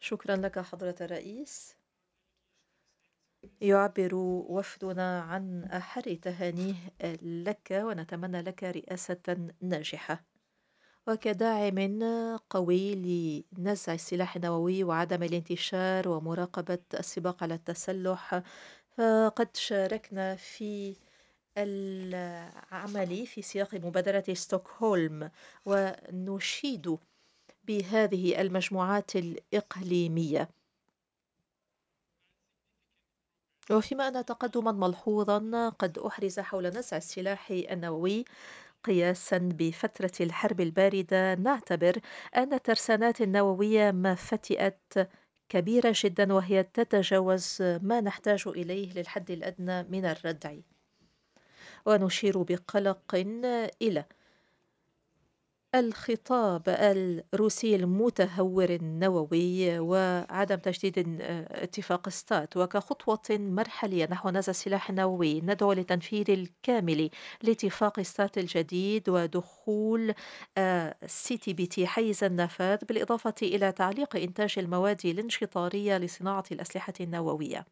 شكرا لك حضرة الرئيس. يعبر وفدنا عن أحر تهانيه لك، ونتمنى لك رئاسة ناجحة وكداعم قوي لنزع السلاح النووي وعدم الانتشار ومراقبة السباق على التسلح. فقد شاركنا في العمل في سياق مبادرة ستوكهولم، ونشيد بهذه المجموعات الإقليمية. وفيما أن تقدما ملحوظا قد أحرز حول نزع السلاح النووي قياسا بفترة الحرب الباردة، نعتبر أن الترسانات النووية ما فتئت كبيرة جدا، وهي تتجاوز ما نحتاج إليه للحد الأدنى من الردع. ونشير بقلق إلى الخطاب الروسي المتهور النووي وعدم تجديد اتفاق ستارت، وكخطوة مرحلية نحو نزع السلاح النووي ندعو لتنفيذ الكامل لاتفاق ستارت الجديد ودخول سي تي بي تي حيز النفاذ، بالإضافة إلى تعليق إنتاج المواد الانشطارية لصناعة الأسلحة النووية.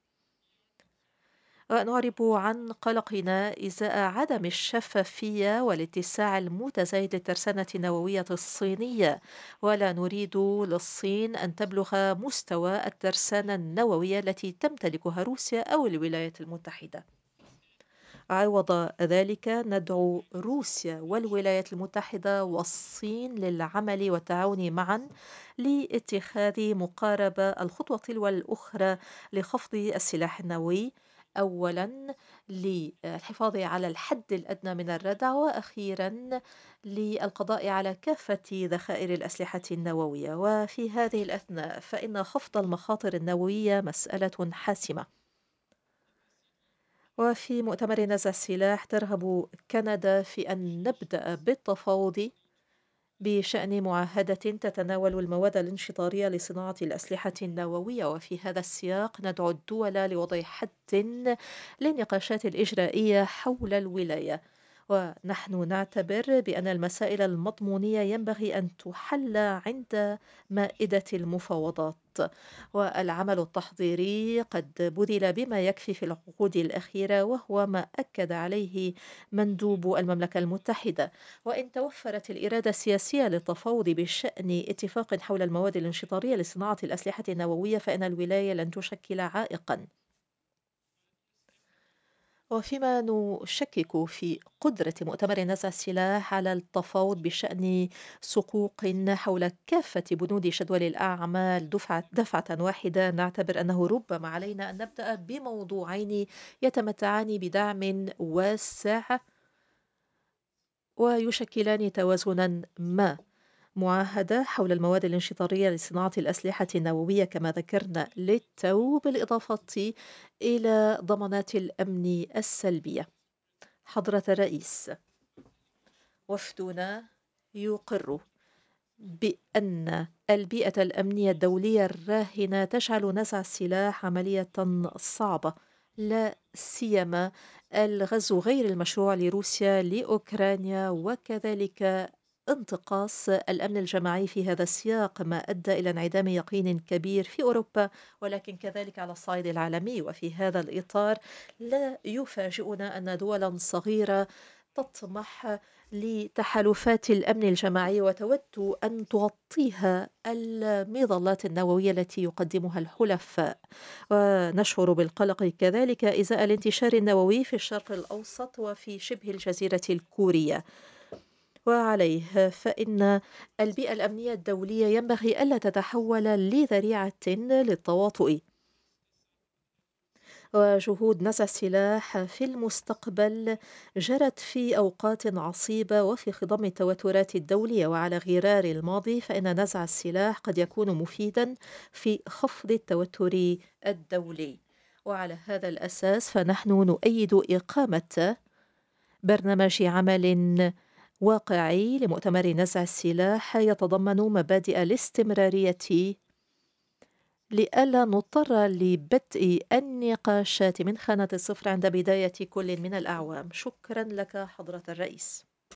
ونعرب عن قلقنا إزاء عدم الشفافية والاتساع المتزايد للترسانة النووية الصينية، ولا نريد للصين أن تبلغ مستوى الترسانة النووية التي تمتلكها روسيا أو الولايات المتحدة. عوض ذلك ندعو روسيا والولايات المتحدة والصين للعمل والتعاون معا لاتخاذ مقاربة الخطوة تلو الأخرى لخفض السلاح النووي، أولا للحفاظ على الحد الأدنى من الردع، وأخيرا للقضاء على كافة ذخائر الأسلحة النووية. وفي هذه الأثناء فإن خفض المخاطر النووية مسألة حاسمة. وفي مؤتمر نزع السلاح ترغب كندا في أن نبدأ بالتفاوض بشأن معاهدة تتناول المواد الانشطارية لصناعة الأسلحة النووية، وفي هذا السياق ندعو الدول لوضع حد للنقاشات الإجرائية حول الولاية. ونحن نعتبر بأن المسائل المضمونية ينبغي أن تحل عند مائدة المفاوضات، والعمل التحضيري قد بذل بما يكفي في العقود الأخيرة، وهو ما أكد عليه مندوب المملكة المتحدة. وإن توفرت الإرادة السياسية للتفاوض بشأن اتفاق حول المواد الانشطارية لصناعة الأسلحة النووية فإن الولاية لن تشكل عائقا. وفيما نشكك في قدرة مؤتمر نزع السلاح على التفاوض بشأن صكوك حول كافة بنود جدول الأعمال دفعة واحدة، نعتبر أنه ربما علينا أن نبدأ بموضوعين يتمتعان بدعم واسع ويشكلان توازنا ما: معاهدة حول المواد الانشطارية لصناعة الأسلحة النووية كما ذكرنا للتو، بالإضافة إلى ضمانات الأمن السلبية. حضرة الرئيس، وفدنا يقر بأن البيئة الأمنية الدولية الراهنة تجعل نزع السلاح عملية صعبة، لا سيما الغزو غير المشروع لروسيا لأوكرانيا، وكذلك انتقاص الأمن الجماعي في هذا السياق، ما أدى إلى انعدام يقين كبير في أوروبا ولكن كذلك على الصعيد العالمي. وفي هذا الإطار لا يفاجئنا أن دولا صغيرة تطمح لتحالفات الأمن الجماعي وتود أن تغطيها المظلات النووية التي يقدمها الحلفاء. ونشعر بالقلق كذلك إزاء الانتشار النووي في الشرق الأوسط وفي شبه الجزيرة الكورية، وعليه فإن البيئة الأمنية الدولية ينبغي ألا تتحول لذريعة للتواطؤ. وجهود نزع السلاح في المستقبل جرت في أوقات عصيبة وفي خضم التوترات الدولية، وعلى غرار الماضي فإن نزع السلاح قد يكون مفيدا في خفض التوتر الدولي. وعلى هذا الأساس فنحن نؤيد إقامة برنامج عمل واقعي لمؤتمر نزع السلاح يتضمن مبادئ الاستمرارية لئلا نضطر لبدء النقاشات من خانة الصفر عند بداية كل من الأعوام. شكرا لك حضرة الرئيس.